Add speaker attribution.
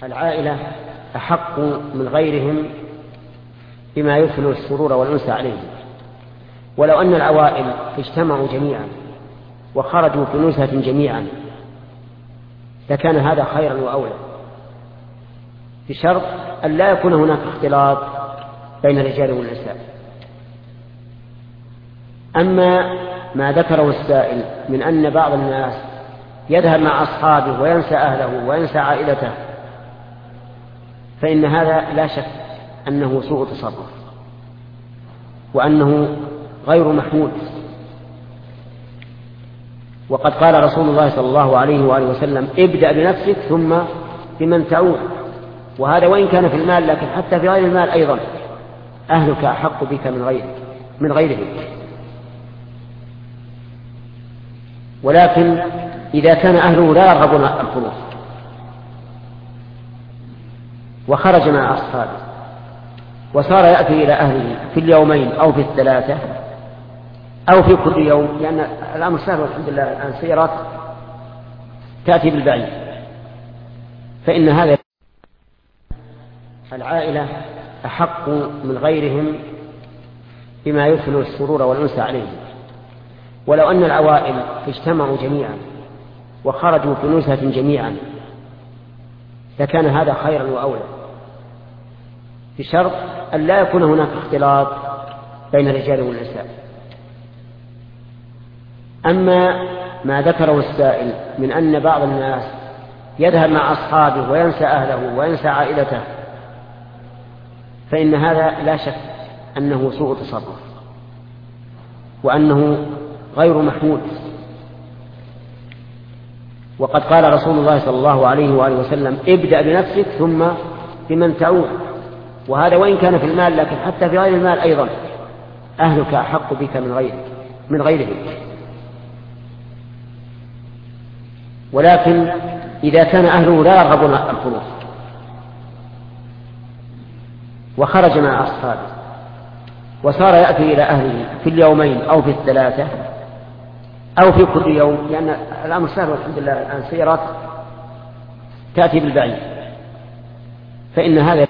Speaker 1: العائلة أحق من غيرهم بما يدخل السرور والأنس عليهم. ولو أن العوائل اجتمعوا جميعا وخرجوا في نزهة جميعا لكان هذا خيرا وأولى، بشرط أن لا يكون هناك اختلاط بين الرجال والنساء. أما ما ذكره السائل من أن بعض الناس يذهب مع أصحابه وينسى أهله وينسى عائلته، فإن هذا لا شك أنه سوء تصرف وأنه غير محمود. وقد قال رسول الله صلى الله عليه وآله وسلم: ابدأ بنفسك ثم بمن تعود. وهذا وإن كان في المال، لكن حتى في غير المال أيضا أهلك أحق بك من غيرهم. ولكن إذا كان أهله لا يرغبون الخروج وخرج مع أصحابه وصار يأتي إلى أهله في اليومين أو في الثلاثة أو في كل يوم، لأن الأمر سهل والحمد لله الآن سيارات تأتي بالبعيد، فإن هذا العائلة أحق من غيرهم بما يدخل السرور والأنس عليهم. ولو أن العوائل اجتمعوا جميعا وخرجوا في نزهة جميعا لكان هذا خيرا وأولى، بشرط أن لا يكون هناك اختلاط بين الرجال والنساء. أما ما ذكره السائل من أن بعض الناس يذهب مع أصحابه وينسى أهله وينسى عائلته، فإن هذا لا شك أنه سوء تصرف وأنه غير محمود. وقد قال رسول الله صلى الله عليه وآله وسلم: ابدأ بنفسك ثم بمن تعود. وهذا وإن كان في المال، لكن حتى في غير المال أيضا أهلك أحق بك من غيرهم. ولكن إذا كان أهله لا يرغبون الخروج وخرج مع أصحابه وصار يأتي إلى أهله في اليومين أو في الثلاثة أو في كل يوم، لأن الأمر سهل والحمد لله الآن سيارات تأتي بالبعيد، فإن هذا